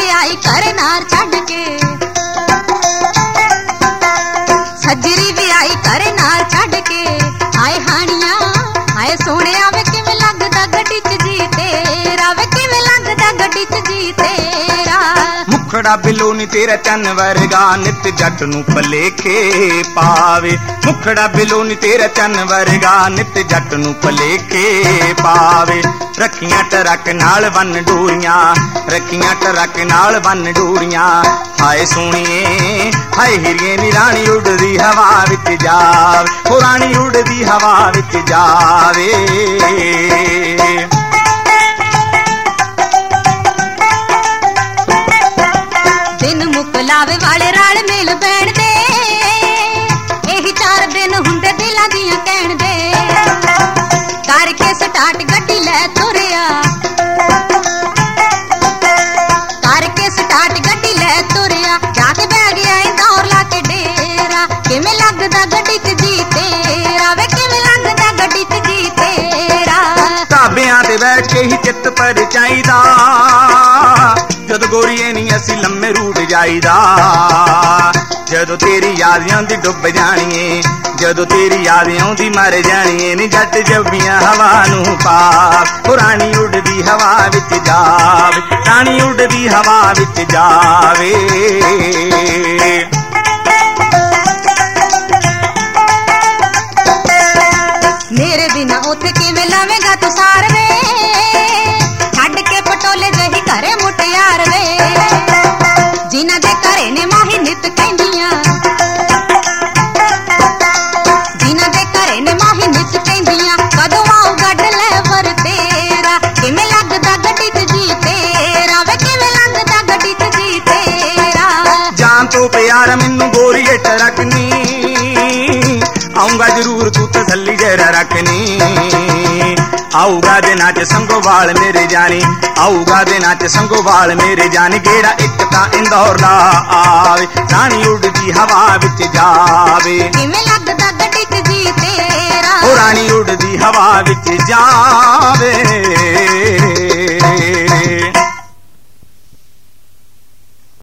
आई करे नार छड़ के, सजरी भी आई करे नार छड़ के। हाय हानिया हाय सोने वे किवें लगदा गड्डी च जी तेरा, वे किवें लगदा गड्डी च जी तेरा। मुखड़ा बिलो नी तेरा चन वर्गा नित जट नू भलेखे पावे, मुखड़ा बिलो नी तेरा चन वर्गा नित जट नू भलेखे पावे। रखियां टरक नाल बन डोरियां, रखियां टरक नाल बन डोरियां। हाय सोहणिए हाय हिरिए नी राणी उड़दी हवा विच जावे, ओ राणी उड़दी हवा विच जावे। दिन मुकलावे वाले राल मेल बैण दे, यही 4 दिन हुंदे दिलां दियां कहण दे। करके स्टार्ट गड्डी लै तुरिया, करके स्टार्ट गड्डी लै तुरिया। जाके बह गया इंदौर लाके डेरा, किवें लगदा गड्डी च जी तेरा, वे किवें लगदा गड्डी च जी तेरा। ढाबियां ते बैठ के ही चित्त पर चाहीदा, जद गोरीए नी असी लम्मे रूट जाईदा। जदों तेरी याद आउंदी डुब जाणीए, जदों तेरी याद आउंदी मर जाणीए। नी जट जब्बियां हवा नू पाप, ओ राणी उड़दी हवा विच जावे, राणी उड़दी हवा विच जावे। मेरे बिना उथे किवें लावेगा तू सार वे, छड्ड के पटोले जही घरे मुटियार वे। जिन्हां दे घरे ने माही नित कहंदियां, जिन्हां दे घरे ने माही नित कहंदियां। कदों आऊगा डलेवर तेरा, किवें लगदा गड्डी च जी तेरा, वे किवें लगदा गड्डी च जी तेरा। जान तो प्यार मैनू गोरीए टरकनी, आऊंगा जरूर तू तसल्ली जरा रखनी। आऊगा दे नाच संगोवाल मेरे जानी, आऊगा दे नाच संगोवाल मेरे जानी। गेड़ा एक तां इंदौर दा आवे, राणी उड़दी हवा विच जावे। किवें लगदा गड्डी च जी तेरा, ओ राणी उड़दी हवा विच जावे।